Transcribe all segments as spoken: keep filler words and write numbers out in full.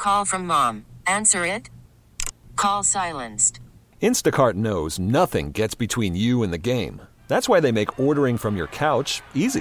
call from mom. Answer it. Call silenced. Instacart knows nothing gets between you and the game. That's why they make ordering from your couch easy.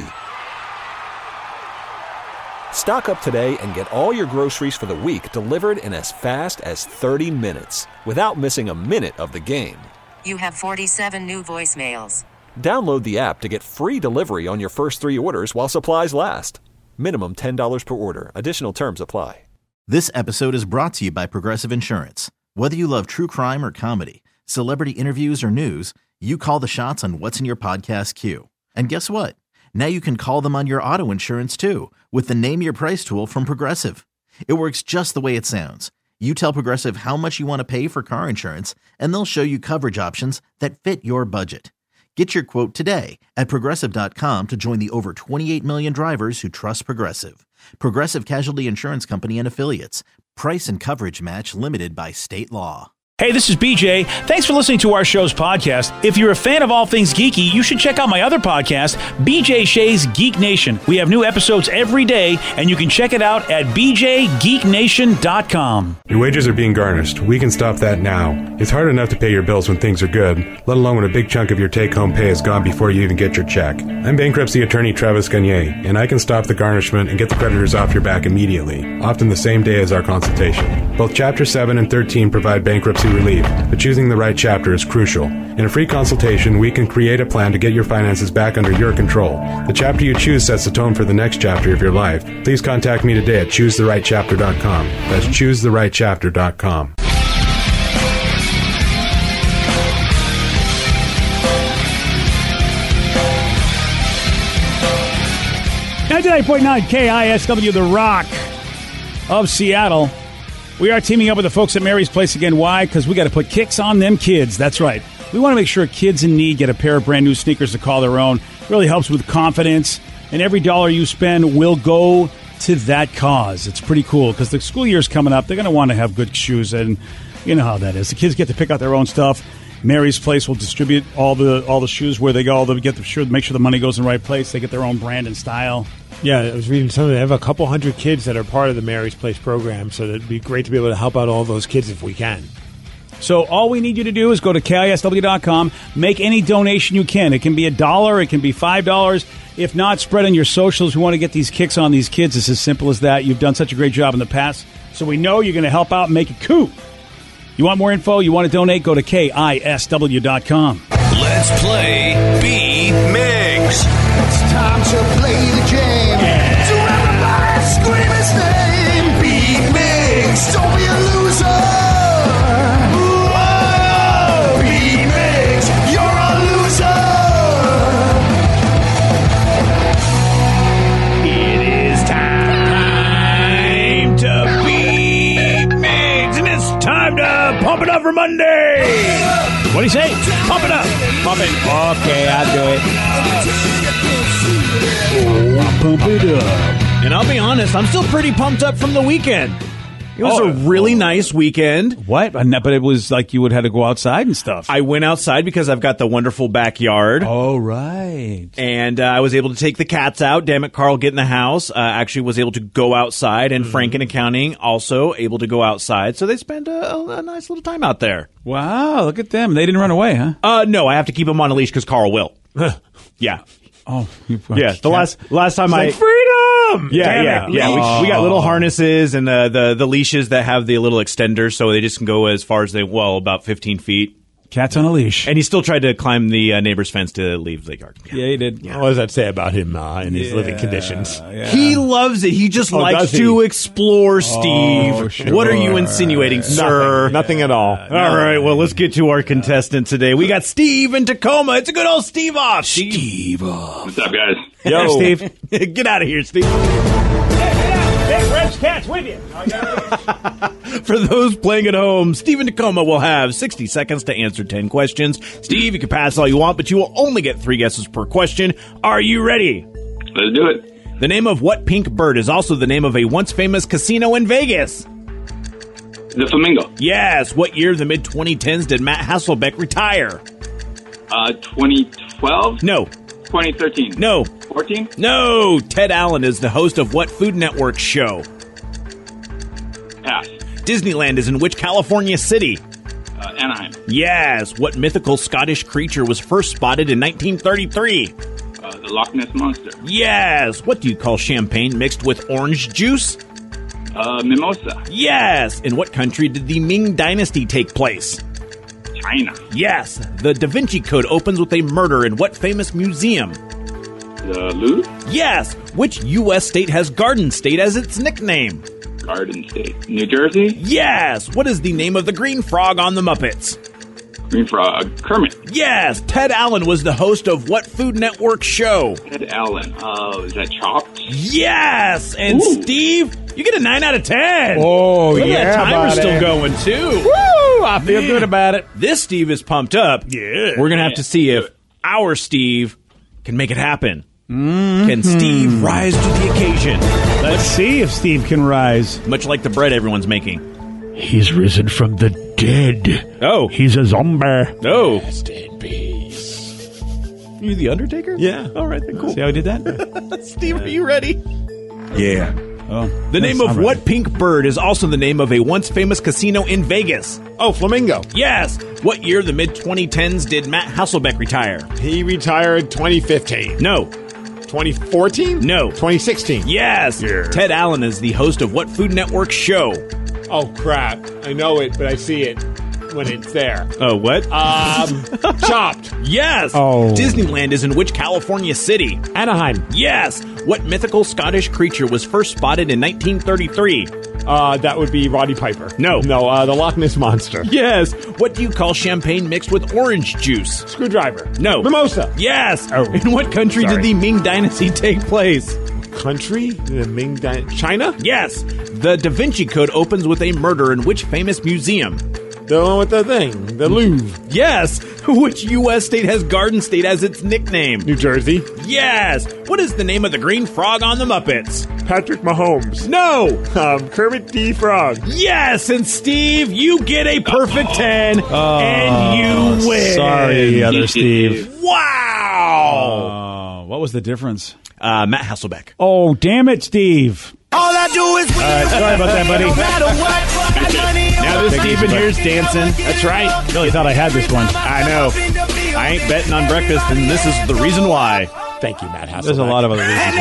Stock up today and get all your groceries for the week delivered in as fast as thirty minutes without missing a minute of the game. You have forty-seven new voicemails. Download the app to get free delivery on your first three orders while supplies last. Minimum ten dollars per order. Additional terms apply. This episode is brought to you by Progressive Insurance. Whether you love true crime or comedy, celebrity interviews or news, you call the shots on what's in your podcast queue. And guess what? Now you can call them on your auto insurance too with the Name Your Price tool from Progressive. It works just the way it sounds. You tell Progressive how much you want to pay for car insurance, and they'll show you coverage options that fit your budget. Get your quote today at Progressive dot com to join the over twenty-eight million drivers who trust Progressive. Progressive Casualty Insurance Company and Affiliates. Price and coverage match limited by state law. Hey, this is B J. Thanks for listening to our show's podcast. If you're a fan of all things geeky, you should check out my other podcast, B J Shea's Geek Nation. We have new episodes every day, and you can check it out at b j geek nation dot com. Your wages are being garnished. We can stop that now. It's hard enough to pay your bills when things are good, let alone when a big chunk of your take-home pay is gone before you even get your check. I'm bankruptcy attorney Travis Gagne, and I can stop the garnishment and get the creditors off your back immediately, often the same day as our consultation. Both Chapter seven and thirteen provide bankruptcy relief, but choosing the right chapter is crucial. In a free consultation, we can create a plan to get your finances back under your control. The chapter you choose sets the tone for the next chapter of your life. Please contact me today at choose the right chapter dot com. That's choose the right chapter dot com. ninety-nine point nine K I S W, The Rock of Seattle. We are teaming up with the folks at Mary's Place again. Why? Because we got to put kicks on them kids. That's right. We want to make sure kids in need get a pair of brand new sneakers to call their own. It really helps with confidence. And every dollar you spend will go to that cause. It's pretty cool because the school year's coming up. They're going to want to have good shoes. And you know how that is. The kids get to pick out their own stuff. Mary's Place will distribute all the all the shoes where they go. They'll get the sure make sure the money goes in the right place. They get their own brand and style. Yeah, I was reading something. They have a couple hundred kids that are part of the Mary's Place program, so it'd be great to be able to help out all those kids if we can. So all we need you to do is go to K I S W dot com, make any donation you can. It can be a dollar, it can be five dollars. If not, spread on your socials. We want to get these kicks on these kids. It's as simple as that. You've done such a great job in the past, so we know you're going to help out and make it cool. You want more info? You want to donate? Go to K I S W dot com. Let's play B-Migs. It's time to play the game. Yeah. So everybody scream his name. B-Migs, don't be a loser. Whoa, B-Migs, you're a loser. It is time to be Migs, and it's time to pump it up for Monday. What do you say? Pump it up. Pump it. Okay, I'll do it. Oh, pump it up. And I'll be honest, I'm still pretty pumped up from the weekend. It was oh, a really nice weekend. What? But it was like you would have to go outside and stuff. I went outside because I've got the wonderful backyard. Oh, right. And uh, I was able to take the cats out. Damn it, Carl, get in the house. Uh, actually was able to go outside. And mm-hmm. Frank in accounting also able to go outside. So they spent a, a, a nice little time out there. Wow, look at them. They didn't run away, huh? Uh, no, I have to keep them on a leash because Carl will. Yeah. Oh, yeah. The last last time it's I like freedom. Yeah, Damn yeah, it, yeah. oh. We, we got little harnesses and uh, the the leashes that have the little extenders, so they just can go as far as they well about fifteen feet. Cat's on a leash. And he still tried to climb the uh, neighbor's fence to leave the yard. Yeah, yeah he did. Yeah. What does that say about him uh, in his yeah, living conditions? Yeah. He loves it. He just oh, likes to explore, Steve. Oh, sure. What are you insinuating, sir? Nothing, nothing at all. Uh, all right, well, let's get to our contestant today. We got Steve in Tacoma. It's a good old Steve off. Steve, Steve off. What's up, guys? Yo, Steve. Get out of here, Steve. Hey, French cat's with you. For those playing at home, Steve in Tacoma will have sixty seconds to answer ten questions. Steve, you can pass all you want, but you will only get three guesses per question. Are you ready? Let's do it. The name of what pink bird is also the name of a once famous casino in Vegas? The Flamingo. Yes. What year of the mid twenty tens did Matt Hasselbeck retire? Uh, twenty twelve? No. twenty thirteen? No. fourteen? No. Ted Allen is the host of what Food Network show? Pass. Disneyland is in which California city? Uh, Anaheim. Yes. What mythical Scottish creature was first spotted in nineteen thirty-three? Uh, the Loch Ness Monster. Yes. What do you call champagne mixed with orange juice? Uh, mimosa. Yes. In what country did the Ming Dynasty take place? China. Yes. The Da Vinci Code opens with a murder in what famous museum? The Louvre. Yes. Which U S state has Garden State as its nickname? Garden State. New Jersey. Yes. What is the name of the green frog on the Muppets? Green Frog. Kermit. Yes. Ted Allen was the host of what Food Network show? Ted Allen. Oh, is that Chopped? Yes. And Ooh. Steve, you get a nine out of ten. Oh, Look at yeah, that timer's buddy. still going, too. Woo! I feel Man. good about it. This Steve is pumped up. Yeah. We're going to have to see if our Steve can make it happen. Mm-hmm. Can Steve rise to the occasion? Let's see if Steve can rise. Much like the bread everyone's making. He's risen from the dead. Oh. He's a zombie. Oh. Rest in peace. You the Undertaker? Yeah. All right, then cool. See how I did that? Steve, are you ready? Yeah. Oh, The name yes, of I'm what ready. pink bird is also the name of a once famous casino in Vegas? Oh, Flamingo. Yes. What year of the mid twenty tens did Matt Hasselbeck retire? He retired twenty fifteen. No. twenty fourteen? No. twenty sixteen. Yes. Yeah. Ted Allen is the host of what Food Network show? Oh, crap. I know it, but I see it when it's there. Oh, what? Um, Chopped. Yes. Oh. Disneyland is in which California city? Anaheim. Yes. What mythical Scottish creature was first spotted in nineteen thirty-three? Uh, that would be Roddy Piper. No. No, uh, the Loch Ness Monster. Yes. What do you call champagne mixed with orange juice? Screwdriver. No. Mimosa. Yes. Oh. In what country Sorry. did the Ming Dynasty take place? Country? The Ming Dy- China? Yes. The Da Vinci Code opens with a murder in which famous museum? The one with the thing. The Louvre. Yes. Which U S state has Garden State as its nickname? New Jersey. Yes. What is the name of the green frog on the Muppets? Patrick Mahomes. No. Um, Kermit D. Frog. Yes. And Steve, you get a perfect ten, Oh, and you win. Sorry, other Steve. Wow. Oh, what was the difference? Uh, Matt Hasselbeck. Oh, damn it, Steve. All I do is win. All right, sorry about that, buddy. No matter what, got money Now on this my Steven mind. here's dancing. That's right. Really thought I had this one. I know. I ain't betting on breakfast, and this is the reason why. Thank you, Matt Hasselbeck. There's a lot of other reasons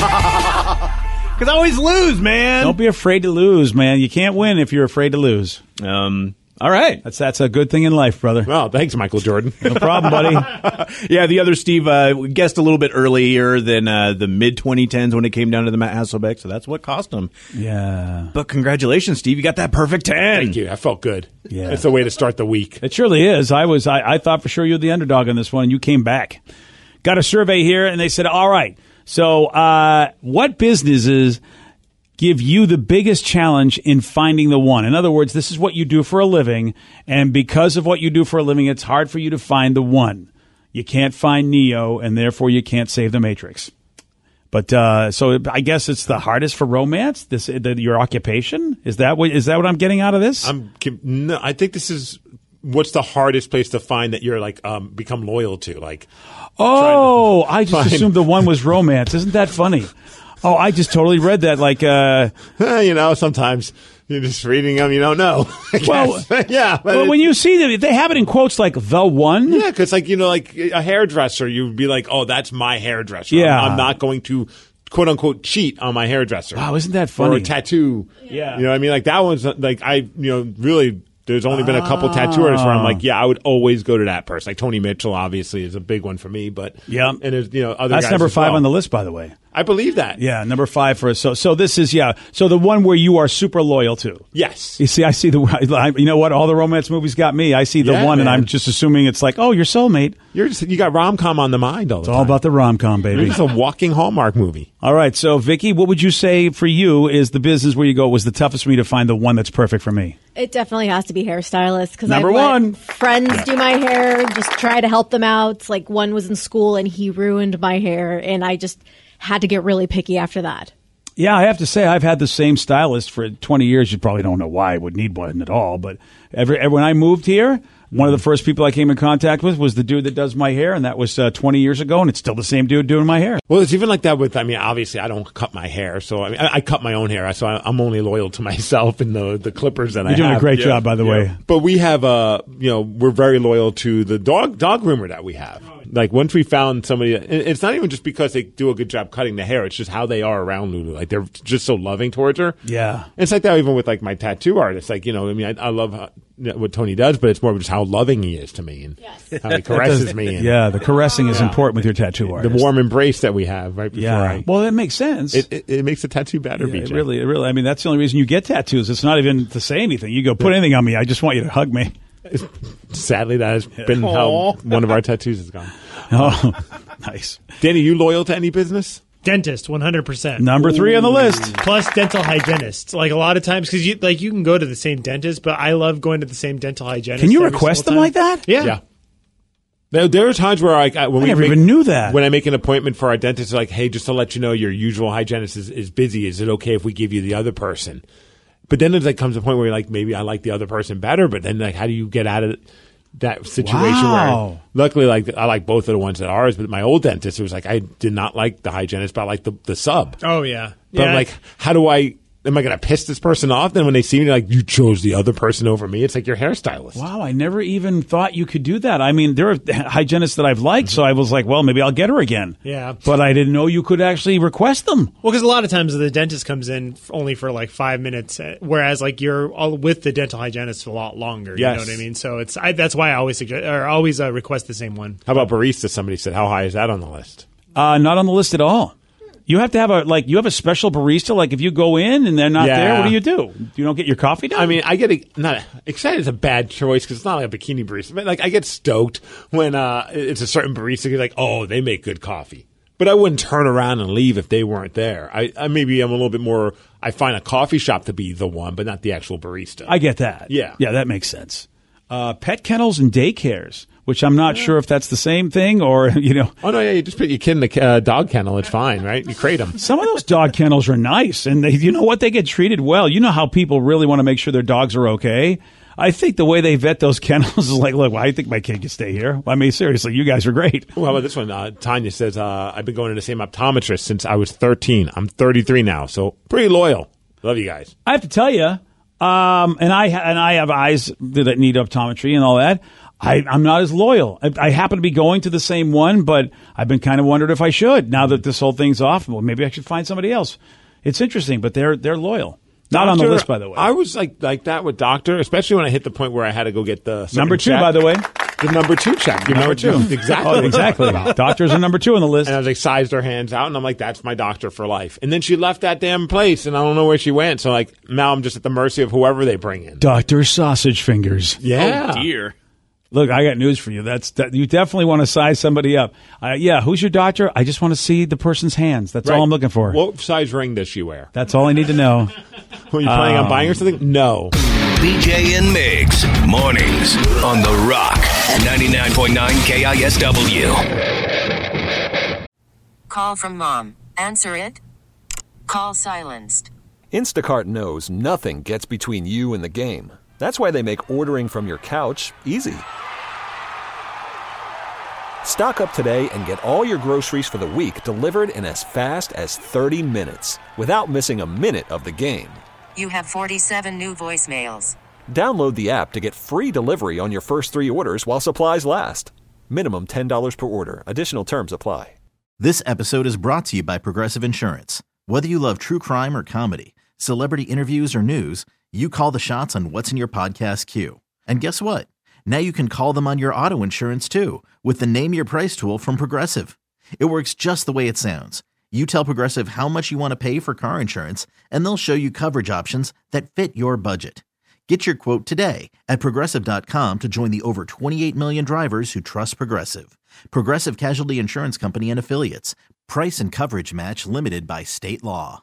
why. Because I always lose, man. Don't be afraid to lose, man. You can't win if you're afraid to lose. Um. All right. That's that's a good thing in life, brother. Well, thanks, Michael Jordan. No problem, buddy. Yeah, the other Steve uh, guessed a little bit earlier than uh, the mid twenty tens when it came down to the Matt Hasselbeck, so that's what cost him. Yeah. But congratulations, Steve. You got that perfect ten. Thank you. I felt good. Yeah. It's the way to start the week. It surely is. I was. I, I thought for sure you were the underdog on this one, and you came back. Got a survey here, and they said, "All right. So, uh, what businesses give you the biggest challenge in finding the one?" In other words, this is what you do for a living, and because of what you do for a living, it's hard for you to find the one. You can't find Neo, and therefore you can't save the Matrix. But uh, so I guess it's the hardest for romance. This the, your occupation is that what is that what I'm getting out of this? I'm. No, I think this is what's the hardest place to find that you're like um, become loyal to. Like, oh, I just find- assumed the one was romance. Isn't that funny? Oh, I just totally read that like. Uh, you know, sometimes you're just reading them, you don't know. I Well, guess. yeah. but well, it- when you see them, they have it in quotes like the one. Yeah, because like you know, like a hairdresser, you'd be like, "Oh, that's my hairdresser." Yeah. I'm, I'm not going to quote unquote cheat on my hairdresser. Wow, isn't that Or funny? a tattoo. Yeah. you know what I mean. Like that one's like I, you know, really. There's only been a couple tattooers where I'm like, yeah, I would always go to that person. Like Tony Mitchell, obviously, is a big one for me. But Yeah. and there's you know other. That's guys number as five well. on the list, by the way. I believe that. Yeah, number five for us. So, so this is yeah. So the one where you are super loyal to. Yes. You see, I see the. I, you know what? All the romance movies got me. I see the Yeah, one, and man. I'm just assuming it's like, oh, your soulmate. You're just you got rom com on the mind all the It's time. all about the rom com, You're baby. just a walking Hallmark movie. All right, so Vicky, what would you say for you is the business where you go was the toughest for me to find the one that's perfect for me? It definitely has to be hairstylist because Number I've let one. friends do my hair, just try to help them out. Like one was in school and he ruined my hair, and I just had to get really picky after that. Yeah, I have to say I've had the same stylist for twenty years. You probably don't know why I would need one at all, but every, every when I moved here, One of the first people I came in contact with was the dude that does my hair, and that was uh, twenty years ago, and it's still the same dude doing my hair. Well, it's even like that with, I mean, obviously I don't cut my hair, so I mean, I, I cut my own hair, so I, I'm only loyal to myself and the the clippers that You're I have. doing a great Yeah. job, by the Yeah. way. But we have, uh, you know, we're very loyal to the dog dog groomer that we have. Like, once we found somebody, and it's not even just because they do a good job cutting the hair, it's just how they are around Lulu. Like, they're just so loving towards her. Yeah. It's like that even with, like, my tattoo artist. Like, you know, I mean, I, I love how, what Tony does, but it's more of just how loving he is to me and how he caresses me. And, Yeah, the caressing is Yeah. important with your tattoo artist. the warm embrace that we have right before Yeah. I... Well, that makes sense. It, it, it makes the tattoo better, Yeah, B it J. really, it really. I mean, that's the only reason you get tattoos. It's not even to say anything. You go, put anything on me. I just want you to hug me. Sadly, that has been Aw. how one of our tattoos has gone. Oh, nice. Danny, you loyal to any business? Dentist, one hundred percent. Number three on the list. Plus dental hygienist. Like a lot of times, because you like you can go to the same dentist, but I love going to the same dental hygienist. Can you every request single them time. like that? Yeah. Yeah. There, there are times where I, I, when I we never make, even knew that. When I make an appointment for our dentist, it's like, hey, just to let you know, your usual hygienist is, is busy. Is it okay if we give you the other person? But then it like comes to a point where you're like, maybe I like the other person better. But then like, how do you get out of that situation? Wow. Where luckily, like I like both of the ones that are ours. But my old dentist, it was like I did not like the hygienist, but I like the the sub. Oh yeah. But yeah. I'm like, how do I? Am I going to piss this person off? Then when they see me, like, you chose the other person over me. It's like your hairstylist. Wow, I never even thought you could do that. I mean, there are hygienists that I've liked, so I was like, well, maybe I'll get her again. Yeah. But I didn't know you could actually request them. Well, because a lot of times the dentist comes in f- only for like five minutes, uh, whereas like you're all with the dental hygienist a lot longer. You Yes. know what I mean? So it's I, that's why I always suggest or always uh, request the same one. How about barista? Somebody said, how high is that on the list? Uh, not on the list at all. You have to have a like. You have a special barista. Like if you go in and they're not Yeah. there, what do you do? You don't get your coffee done. I mean, I get a, not excited is a bad choice because it's not like a bikini barista. But like, I get stoked when uh, it's a certain barista. You're like, oh, they make good coffee. But I wouldn't turn around and leave if they weren't there. I, I maybe I'm a little bit more. I find a coffee shop to be the one, but not the actual barista. I get that. Yeah. yeah, that makes sense. Uh, pet kennels and daycares, which I'm not sure if that's the same thing or you know. Oh no, yeah, you just put your kid in the uh, dog kennel. It's fine, right? You crate them. Some of those dog kennels are nice, and they, you know what? They get treated well. You know how people really want to make sure their dogs are okay. I think the way they vet those kennels is like, look, well, I think my kid can stay here. I mean, seriously, you guys are great. Well, how about this one? Uh, Tanya says, uh, I've been going to the same optometrist since I was thirteen. I'm thirty-three now, so pretty loyal. Love you guys. I have to tell you, um, and I ha- and I have eyes that need optometry and all that. I, I'm not as loyal. I, I happen to be going to the same one, but I've been kind of wondering if I should. Now that this whole thing's off, well, maybe I should find somebody else. It's interesting, but they're they're loyal. Not on the Doctor, list, by the way. I was like like that with doctor, especially when I hit the point where I had to go get the Number two, check. by the way. The number two check. You Number know, two. exactly. Oh, exactly. Doctors are number two on the list. And I was like, sized her hands out, and I'm like, that's my doctor for life. And then she left that damn place, and I don't know where she went. So like now I'm just at the mercy of whoever they bring in. Doctor Sausage Fingers. Yeah. Oh, dear. Look, I got news for you. That's that, you definitely want to size somebody up. Uh, yeah, who's your doctor? I just want to see the person's hands. That's Right. all I'm looking for. What size ring does she wear? That's all I need to know. Were you planning Um, on buying her something? No. B J and Migs, mornings on The Rock, ninety-nine point nine K I S W. Call from mom. Answer it. Call silenced. Instacart knows nothing gets between you and the game. That's why they make ordering from your couch easy. Stock up today and get all your groceries for the week delivered in as fast as thirty minutes without missing a minute of the game. You have forty-seven new voicemails. Download the app to get free delivery on your first three orders while supplies last. Minimum ten dollars per order. Additional terms apply. This episode is brought to you by Progressive Insurance. Whether you love true crime or comedy, celebrity interviews or news, you call the shots on what's in your podcast queue. And guess what? Now you can call them on your auto insurance too with the Name Your Price tool from Progressive. It works just the way it sounds. You tell Progressive how much you want to pay for car insurance, and they'll show you coverage options that fit your budget. Get your quote today at Progressive dot com to join the over twenty-eight million drivers who trust Progressive. Progressive Casualty Insurance Company and Affiliates. Price and coverage match limited by state law.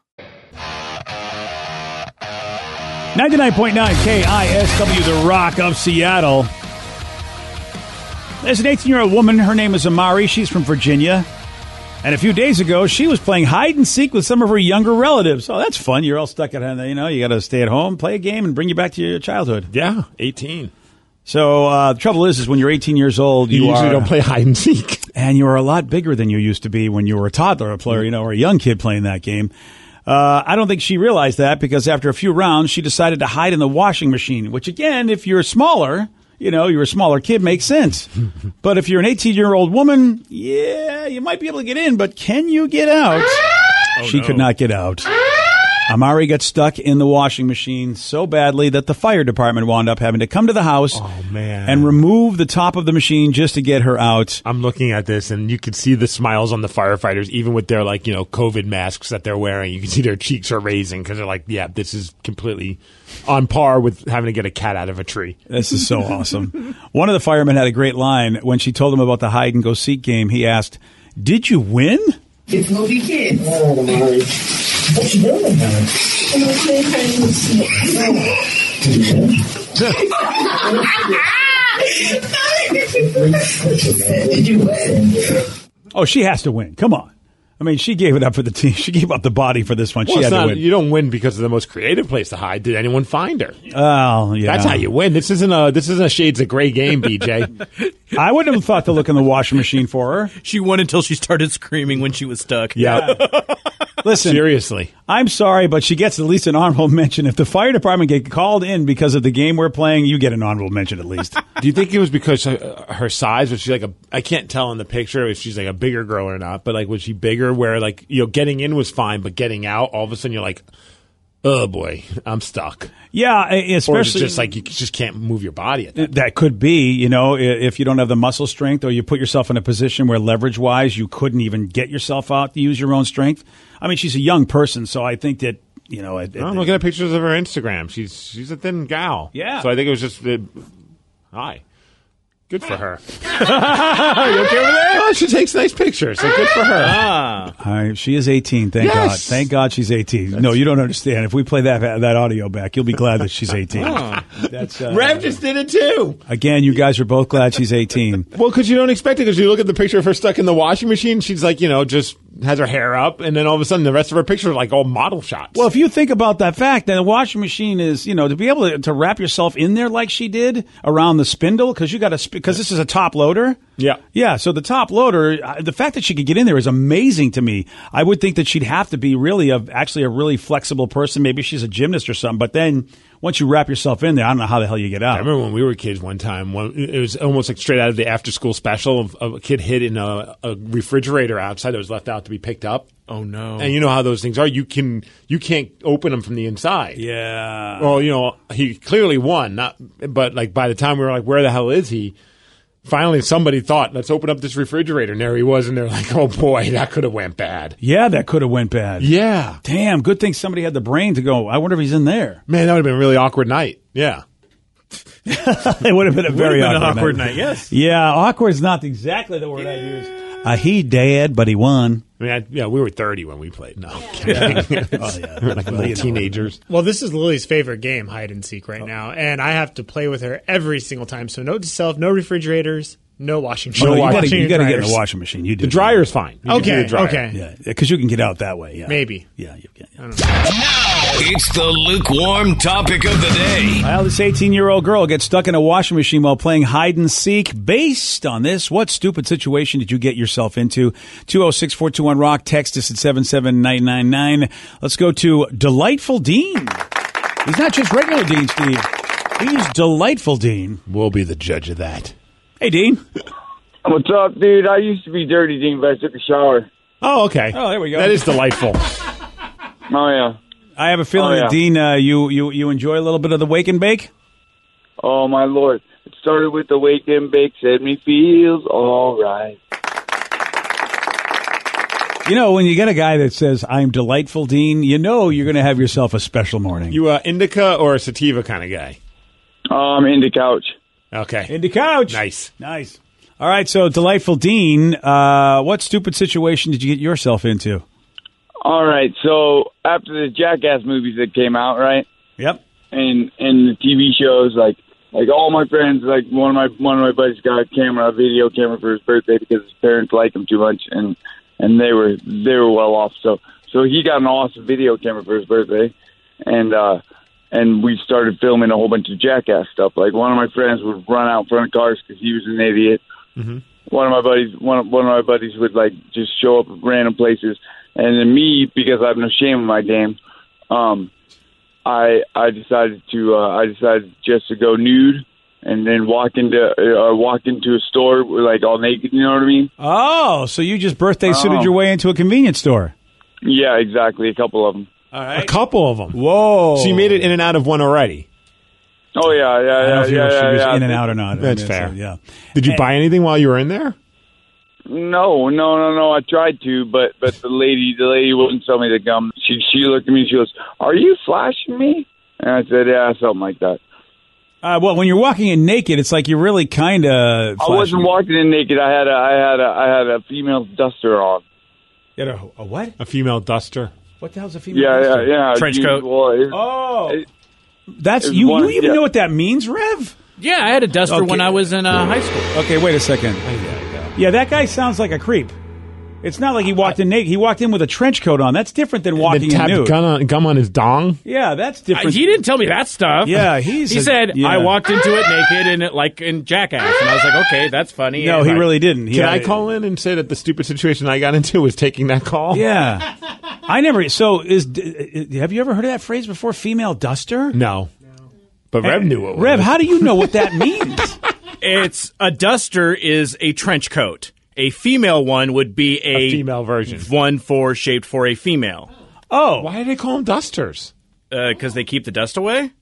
ninety-nine point nine K I S W, The Rock of Seattle. There's an eighteen-year-old woman. Her name is Amari. She's from Virginia. And a few days ago, she was playing hide and seek with some of her younger relatives. Oh, that's fun. You're all stuck at home. You know, you got to stay at home, play a game, and bring you back to your childhood. Yeah, eighteen. So uh, the trouble is, is when you're eighteen years old, you, You usually are, don't play hide and seek. and you're a lot bigger than you used to be when you were a toddler, a player, you know, or a young kid playing that game. Uh, I don't think she realized that because after a few rounds, she decided to hide in the washing machine, which again, if you're smaller, you know, you're a smaller kid, makes sense. But if you're an eighteen-year-old woman, yeah, you might be able to get in, but can you get out? Oh, she no. could not get out. Amari got stuck in the washing machine so badly that the fire department wound up having to come to the house Oh, man. and remove the top of the machine just to get her out. I'm looking at this, and you can see the smiles on the firefighters, even with their, like, you know, COVID masks that they're wearing. You can see their cheeks are raising because they're like, yeah, this is completely on par with having to get a cat out of a tree. This is so awesome. One of the firemen had a great line. When she told him about the hide-and-go-seek game, he asked, "Did you win?" It's no big kid. Oh, my. What you doing, man? I'm playing hide and seek. Did you win? Oh, she has to win. Come on. I mean, she gave it up for the team. She gave up the body for this one. Well, she it's had not, to win. You don't win because of the most creative place to hide. Did anyone find her? Oh, yeah. That's how you win. This isn't a this isn't a Shades of Grey game, B J. I wouldn't have thought to look in the washing machine for her. She won until she started screaming when she was stuck. Yeah. Listen, Seriously. I'm sorry, but she gets at least an honorable mention. If the fire department get called in because of the game we're playing, you get an honorable mention at least. Do you think it was because her, her size? Was she like a? I can't tell in the picture if she's like a bigger girl or not. But like, was she bigger? Where like you know, getting in was fine, but getting out, all of a sudden you're like, oh boy, I'm stuck. Yeah, especially Or is it just like you just can't move your body at that. That could be, you know, if you don't have the muscle strength or you put yourself in a position where leverage wise you couldn't even get yourself out to use your own strength. I mean, she's a young person, so I think that, you know. It, I'm looking at pictures of her Instagram. She's she's a thin gal. Yeah. So I think it was just, uh, hi. Good for her. You okay with that? Oh, she takes nice pictures, so good for her. Ah. I, she is eighteen, thank Yes. God. Thank God she's eighteen. No, you don't understand. If we play that that audio back, you'll be glad that she's eighteen. That's uh, Rev just did it too. Again, you guys are both glad she's eighteen. Well, because you don't expect it. Because you look at the picture of her stuck in the washing machine, she's like, you know, just has her hair up, and then all of a sudden the rest of her picture are like all model shots. Well, if you think about that fact, then the washing machine is, you know, to be able to, to wrap yourself in there like she did around the spindle, because you got to, because this is a top loader. Yeah. Yeah. So the top loader, uh, the fact that she could get in there is amazing to me. I would think that she'd have to be really a, actually a really flexible person. Maybe she's a gymnast or something, but then once you wrap yourself in there, I don't know how the hell you get out. I remember when we were kids one time, when it was almost like straight out of the after school special of, of a kid hid in a, a refrigerator outside that was left out to be picked up. Oh no. And you know how those things are. You can you can't open them from the inside. Yeah. Well, you know, he clearly won, not but like by the time we were like, where the hell is he? Finally, somebody thought, let's open up this refrigerator. And there he was, and they're like, oh, boy, that could have went bad. Yeah, that could have went bad. Yeah. Damn, good thing somebody had the brain to go, I wonder if he's in there. Man, that would have been a really awkward night. Yeah. It would have been a very been an awkward, awkward night, yes. Yeah, awkward is not exactly the word I'd use. Uh, he dead, but he won. I mean, I, yeah, we were thirty when we played. No, kidding. Oh, yeah. We were like Well, little you know. teenagers. Well, this is Lily's favorite game, hide and seek, right now, and I have to play with her every single time. So note to self: no refrigerators, no washing machine. Oh, no, you washing gotta, you gotta get in dryers. the washing machine. You do. The dryer's fine. You can do Okay, the dryer. okay. Yeah, because you can get out that way. Yeah, Maybe. Yeah, you can. It's the lukewarm topic of the day. Well, this eighteen-year-old girl gets stuck in a washing machine while playing hide and seek. Based on this, what stupid situation did you get yourself into? two oh six, four two one, rock. Text us at seven seven nine nine nine. Let's go to Delightful Dean. He's not just regular Dean, Steve. He's Delightful Dean. We'll be the judge of that. Hey, Dean. What's up, dude? I used to be Dirty Dean, but I took a shower. Oh, okay. Oh, there we go. That is delightful. Oh, yeah. I have a feeling Oh, yeah. that, Dean, uh, you, you, you enjoy a little bit of the wake and bake? Oh, my Lord. It started with the wake and bake, said me feels all right. You know, when you get a guy that says, I'm Delightful Dean, you know you're going to have yourself a special morning. You uh, indica or a sativa kind of guy? Um, in the couch. Okay. In the couch. Nice. Nice. All right, so Delightful Dean, uh, what stupid situation did you get yourself into? All right, so after the Jackass movies that came out, right? Yep. And and the T V shows, like like all my friends, like one of my one of my buddies got a camera, a video camera for his birthday because his parents like him too much, and and they were they were well off. So so he got an awesome video camera for his birthday, and uh, and we started filming a whole bunch of Jackass stuff. Like one of my friends would run out in front of cars because he was an idiot. Mm-hmm. One of my buddies, one of, one of my buddies would like just show up at random places, and then me, because I have no shame in my game, um, I I decided to uh, I decided just to go nude and then walk into uh, walk into a store like all naked. You know what I mean? Oh, so you just birthday suited Oh. your way into a convenience store? Yeah, exactly. A couple of them. All right. A couple of them. Whoa! So you made it in and out of one already. Oh yeah, yeah, I don't know yeah, if you yeah, were yeah, serious yeah. in and out or not. That's I mean, fair. so, yeah. Did you buy anything while you were in there? No, no, no, no. I tried to, but but the lady, the lady wouldn't sell me the gum. She she looked at me and she goes, "Are you flashing me?" And I said, "Yeah, something like that." Uh, well, when you're walking in naked, it's like you're really kind of. I wasn't walking in naked. I had a I had a I had a female duster on. You had a, a what? A female duster. What the hell's a female Yeah, duster? yeah, yeah. Trench You- coat. well, it- Oh, it- that's it's you. one- you even yeah. know what that means, Rev? Yeah, I had a duster Okay. when I was in uh, high school. Okay, wait a second. Yeah, that guy sounds like a creep. It's not like he walked in naked. He walked in with a trench coat on. That's different than walking then in tapped nude. Gum on, gum on his dong. Yeah, that's Uh, different. he didn't tell me that stuff. Yeah, he's He a- said yeah. I walked into it naked and it like in Jackass, and I was like, okay, that's funny. No, And he I- really didn't. He Can had- I call in and say that the stupid situation I got into was taking that call? Yeah, I never. So is d- have you ever heard of that phrase before? Female duster. No. But Rev knew it. Rev, how do you know what that means? It's a duster is a trench coat. A female one would be a, A female version. one for shaped for a female. Oh, Why do they call them dusters? Because they keep the dust away.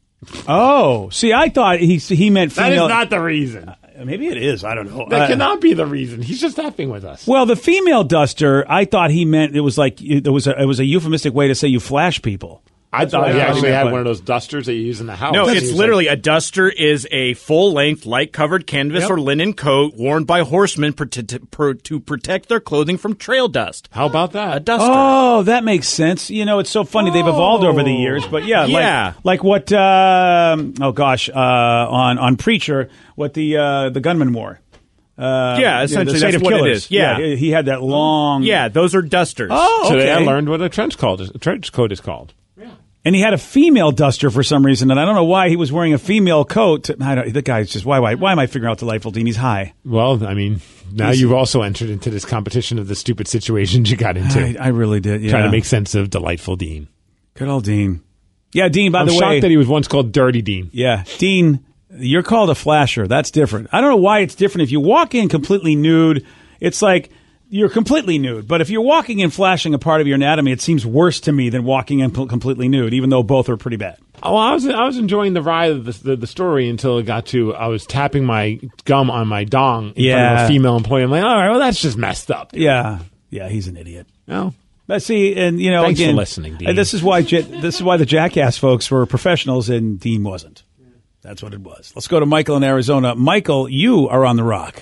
oh. See, I thought he he meant That female. is not the reason. Maybe it is. I don't know. That Uh, cannot be the reason. He's just effing with us. Well, the female duster, I thought he meant it was like it was a, it was a euphemistic way to say you flash people. I thought what he I actually meant, had but- one of those dusters that you use in the house. No, He it's was literally like- a duster is a full length, light covered canvas Yep. or linen coat worn by horsemen pro- to, pro- to protect their clothing from trail dust. How about that? A duster. Oh, that makes sense. You know, it's so funny they've evolved over the years, but yeah, Yeah. like like what? Um, oh gosh, uh, on on Preacher, what the uh, the gunman wore. Uh, Yeah, the essentially State that's of what it Killers. is. Yeah. he he had that long. Yeah, those are dusters. Oh, okay. Today I learned what a trench coat is, a trench coat is called. And he had a female duster for some reason, and I don't know why he was wearing a female coat. I don't. The guy's just why why why am I figuring out Delightful Dean? He's high. Well, I mean, now He's- you've also entered into this competition of the stupid situations you got into. I, I really did. Yeah. Trying to make sense of Delightful Dean. Good old Dean. Yeah, Dean. By I'm the shocked way, that he was once called Dirty Dean. yeah, Dean. You're called a flasher. That's different. I don't know why it's different. If you walk in completely nude, it's like you're completely nude. But if you're walking in flashing a part of your anatomy, it seems worse to me than walking in p- completely nude, even though both are pretty bad. Oh, I was I was enjoying the ride of the, the, the story until it got to I was tapping my gum on my dong in front Yeah. of a female employee. I'm like, all right, well, that's just messed up. Yeah, yeah, he's an idiot. No. But see, and you know, Thanks for again, listening, Dean. and this is why J- this is why the Jackass folks were professionals and Dean wasn't. That's what it was. Let's go to Michael in Arizona. Michael, you are on the Rock.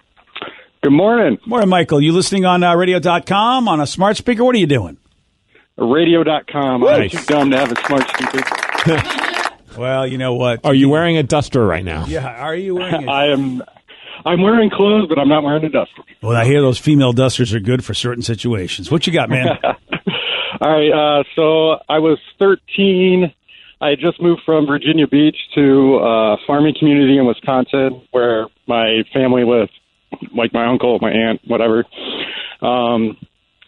Good morning. Morning, Michael. You listening on uh, radio dot com on a smart speaker? What are you doing? radio dot com. Nice. I'm too dumb to have a smart speaker. Well, you know what? Are you wearing a duster right now? Yeah, are you wearing it? I am. I'm wearing clothes, but I'm not wearing a duster. Well, I hear those female dusters are good for certain situations. What you got, man? All right. Uh, so I was thirteen. I had just moved from Virginia Beach to a farming community in Wisconsin where my family lived, like my uncle, my aunt, whatever. Um,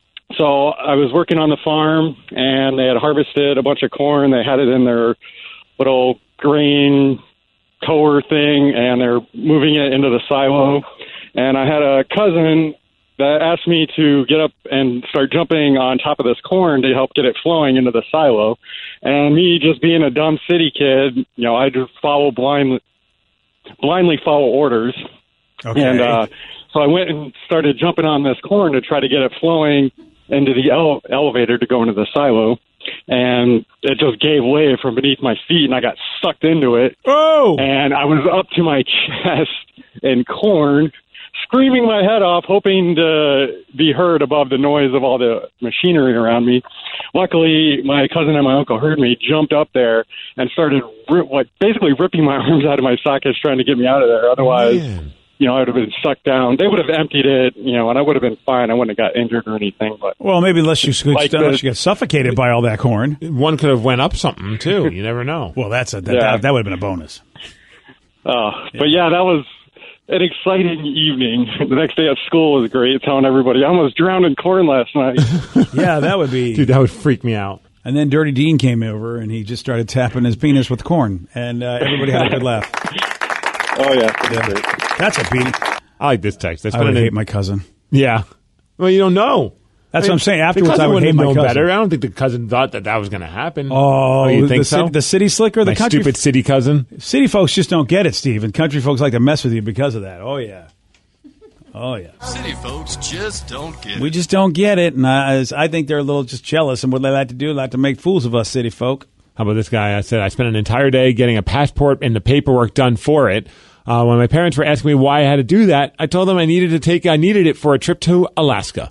so I was working on the farm, and they had harvested a bunch of corn. They had it in their little grain tower thing, and they're moving it into the silo. And I had a cousin that asked me to get up and start jumping on top of this corn to help get it flowing into the silo. And me just being a dumb city kid, you know, I just follow blind, blindly follow orders. Okay. And uh, so I went and started jumping on this corn to try to get it flowing into the ele- elevator to go into the silo. And it just gave way from beneath my feet, and I got sucked into it. Oh! And I was up to my chest in corn, screaming my head off, hoping to be heard above the noise of all the machinery around me. Luckily, my cousin and my uncle heard me, jumped up there, and started rip, like basically ripping my arms out of my sockets, trying to get me out of there. Otherwise, Man. you know, I would have been sucked down. They would have emptied it, you know, and I would have been fine. I wouldn't have got injured or anything. But well, maybe unless you, like unless you get suffocated by all that corn. One could have went up something, too. You never know. Well, that's a, that, Yeah. that, that would have been a bonus. Uh, But yeah, that was an exciting evening. The next day at school was great, telling everybody I almost drowned in corn last night. Yeah, that would be... Dude, that would freak me out. And then Dirty Dean came over, and he just started tapping his penis with corn, and uh, everybody had a good laugh. Oh, yeah. That's, yeah. great. That's a beat. I like this text. That's I would been a- hate my cousin. Yeah. Well, you don't know. That's I mean, what I'm saying. the Afterwards, cousin I would wouldn't hate have my known cousin. better. I don't think the cousin thought that that was going to happen. Oh, you think the, so? city, the city slicker, the My country stupid city cousin. City folks just don't get it, Steve, and country folks like to mess with you because of that. Oh yeah, oh yeah. City folks just don't get We it. just don't get it, and I, I think they're a little just jealous, and what they like to do, like to make fools of us, city folk. How about this guy? I said I spent an entire day getting a passport and the paperwork done for it. Uh, when my parents were asking me why I had to do that, I told them I needed to take I needed it for a trip to Alaska.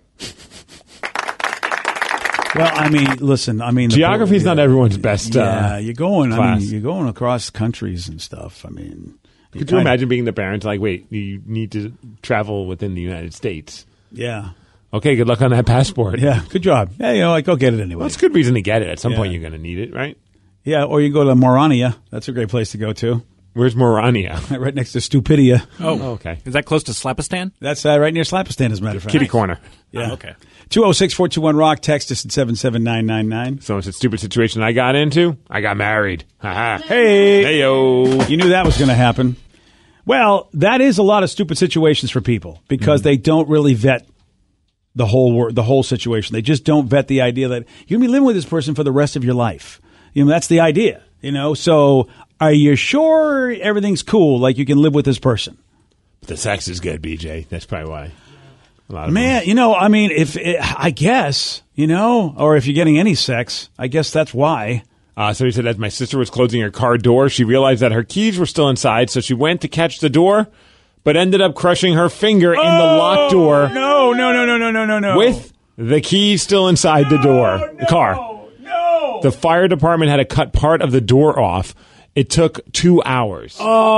Well, I mean, listen, I mean, the- Geography's not yeah, everyone's best. Uh, Yeah, you're going. I class. mean, you're going across countries and stuff. I mean, Could you kinda- imagine being the parents? Like, wait, you need to travel within the United States. Yeah. Okay, good luck on that passport. Yeah, good job. Yeah, you know, like, go get it anyway. Well, it's a good reason to get it. At some Yeah. point, you're going to need it, right? Yeah, or you go to Morania. That's a great place to go to. Where's Morania? Right next to Stupidia. Oh, okay. Is that close to Slapistan? That's uh, right near Slapistan, as a matter of fact. Kitty corner. Yeah. Oh, okay. two oh six, four two one, ROCK. Text us at seven seven nine nine nine. So it's a stupid situation I got into. I got married. Ha-ha. Hey. Hey, yo. You knew that was going to happen. Well, that is a lot of stupid situations for people because they don't really vet the whole wor- the whole situation. They just don't vet the idea that you're going to be living with this person for the rest of your life. You know, that's the idea, you know? So are you sure everything's cool, like you can live with this person? The sex is good, B J. That's probably why. A lot of Man, you know, I mean, if it, I guess, you know, or if you're getting any sex, I guess that's why. Uh, so he said, as my sister was closing her car door, she realized that her keys were still inside, so she went to catch the door, but ended up crushing her finger in the locked door. No, no, no, no, no, no, no, no. With the keys still inside the door, the car. No. The fire department had to cut part of the door off. It took two hours.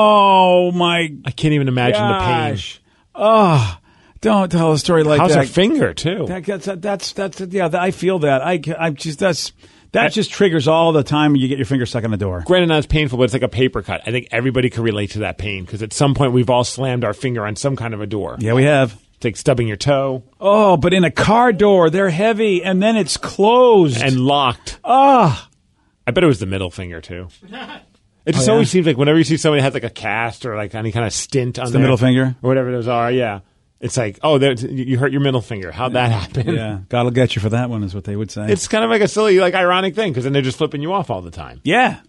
Oh, my I can't even imagine gosh. Oh, don't tell a story the like pain. How's that. her finger, too? That, that's, that's, that's, yeah, I feel that. I, I just, that's, that just triggers all the time when you get your finger stuck in the door. Granted, not as painful, but it's like a paper cut. I think everybody can relate to that pain because at some point we've all slammed our finger on some kind of a door. Yeah, we have. It's like stubbing your toe. Oh, but in a car door, they're heavy, and then it's closed. And locked. Ah. I bet it was the middle finger, too. It just Oh, yeah? always seems like whenever you see somebody has like a cast or like any kind of stint on It's the their- middle finger? or whatever those are, yeah. It's like, oh, there- you hurt your middle finger. How'd that happen? Yeah, God will get you for that one, is what they would say. It's kind of like a silly, like ironic thing because then they're just flipping you off all the time. Yeah.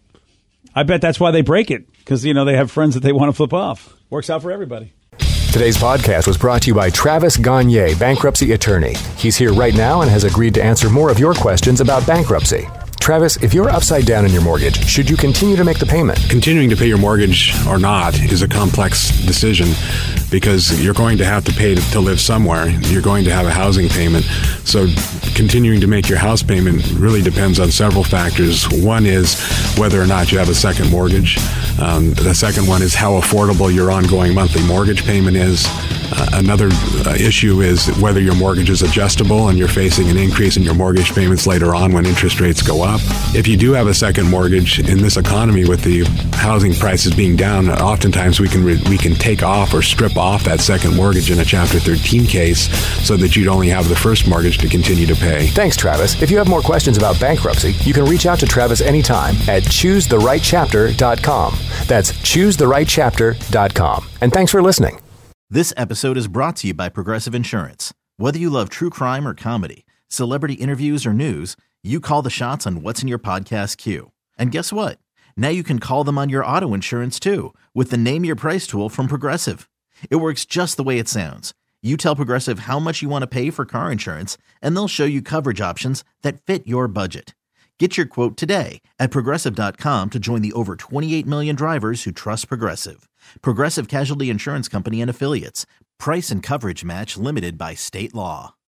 I bet that's why they break it, because, you know, they have friends that they want to flip off. Works out for everybody. Today's podcast was brought to you by Travis Gagne, bankruptcy attorney. He's here right now and has agreed to answer more of your questions about bankruptcy. Travis, if you're upside down in your mortgage, should you continue to make the payment? Continuing to pay your mortgage or not is a complex decision because you're going to have to pay to, to live somewhere. You're going to have a housing payment. So continuing to make your house payment really depends on several factors. One is whether or not you have a second mortgage. Um, the second one is how affordable your ongoing monthly mortgage payment is. Uh, another uh, issue is whether your mortgage is adjustable and you're facing an increase in your mortgage payments later on when interest rates go up. If you do have a second mortgage in this economy with the housing prices being down, oftentimes we can re- we can take off or strip off that second mortgage in a Chapter thirteen case so that you'd only have the first mortgage to continue to pay. Thanks, Travis. If you have more questions about bankruptcy, you can reach out to Travis anytime at choose the right chapter dot com. That's choose the right chapter dot com. And thanks for listening. This episode is brought to you by Progressive Insurance. Whether you love true crime or comedy, celebrity interviews or news, you call the shots on what's in your podcast queue. And guess what? Now you can call them on your auto insurance too with the Name Your Price tool from Progressive. It works just the way it sounds. You tell Progressive how much you want to pay for car insurance, and they'll show you coverage options that fit your budget. Get your quote today at Progressive dot com to join the over twenty-eight million drivers who trust Progressive. Progressive Casualty Insurance Company and Affiliates. Price and coverage match limited by state law.